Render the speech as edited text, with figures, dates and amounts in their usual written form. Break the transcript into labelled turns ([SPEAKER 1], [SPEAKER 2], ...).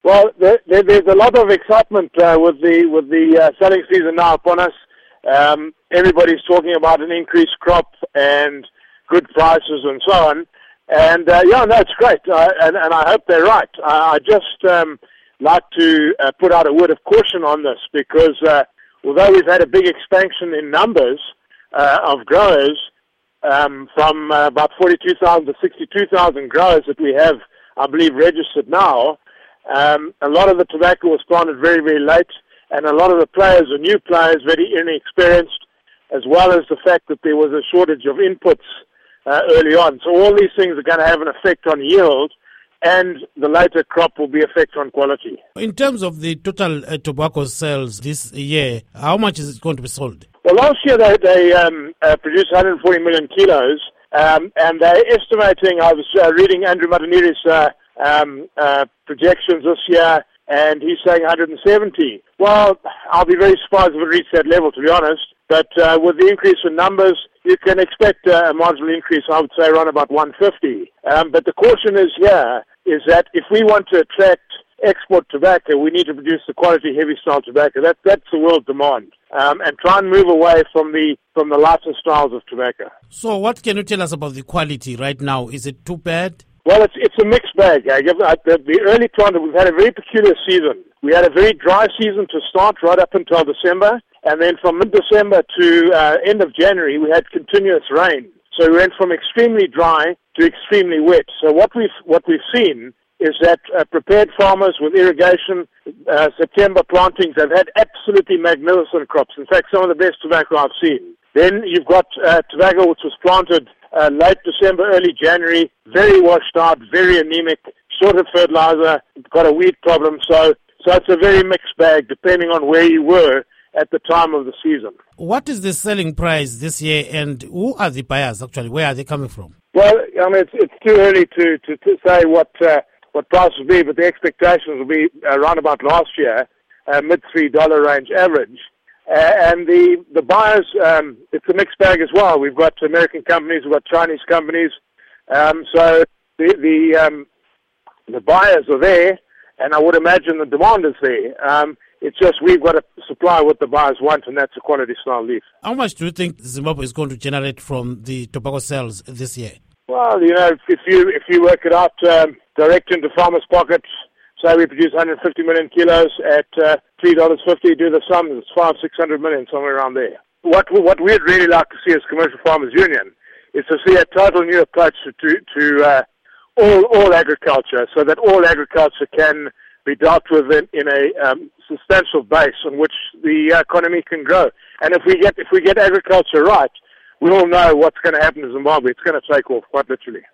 [SPEAKER 1] There's a lot of excitement with the selling season now upon us. Everybody's talking about an increased crop and good prices and so on. And it's great. And I hope they're right. I just like to put out a word of caution on this because although we've had a big expansion in numbers of growers from about 42,000 to 62,000 growers that we have, I believe, registered now, a lot of the tobacco was planted very, very late, and a lot of the players are new players, very inexperienced, as well as the fact that there was a shortage of inputs early on. So all these things are going to have an effect on yield, and the later crop will be effect on quality.
[SPEAKER 2] In terms of the total tobacco sales this year, how much is it going to be sold?
[SPEAKER 1] Well, last year they produced 140 million kilos, and they're estimating, I was reading Andrew Mataniri's projections this year, and he's saying 170. Well, I'll be very surprised if it reached that level, to be honest. But with the increase in numbers, you can expect a marginal increase, I would say, around about 150. But the caution is that if we want to attract export tobacco, we need to produce the quality heavy style tobacco. That's the world demand. And try and move away from the lighter styles of tobacco.
[SPEAKER 2] So what can you tell us about the quality right now? Is it too bad?
[SPEAKER 1] Well, it's a mixed bag. The early plant, we've had a very peculiar season. We had a very dry season to start right up until December, and then from mid-December to end of January, we had continuous rain. So we went from extremely dry to extremely wet. So what we've seen is that prepared farmers with irrigation, September plantings have had absolutely magnificent crops. In fact, some of the best tobacco I've seen. Then you've got tobacco which was planted late December, early January, very washed out, very anemic, short of fertilizer, got a weed problem. So it's a very mixed bag depending on where you were at the time of the season.
[SPEAKER 2] What is the selling price this year, and who are the buyers actually? Where are they coming from?
[SPEAKER 1] Well, I mean, it's too early to say what price will be, but the expectations will be around about last year, mid $3 range average. And the buyers, it's a mixed bag as well. We've got American companies, we've got Chinese companies. So the buyers are there, and I would imagine the demand is there. It's just we've got to supply what the buyers want, and that's a quality style leaf.
[SPEAKER 2] How much do you think Zimbabwe is going to generate from the tobacco sales this year?
[SPEAKER 1] Well, if you work it out direct into farmers' pockets, say we produce 150 million kilos at $3.50, do the sum, it's 500-600 million, somewhere around there. What we'd really like to see as Commercial Farmers Union is to see a total new approach to all agriculture, so that all agriculture can be dealt with in a substantial base on which the economy can grow. And if we get agriculture right, we all know what's going to happen to Zimbabwe. It's going to take off, quite literally.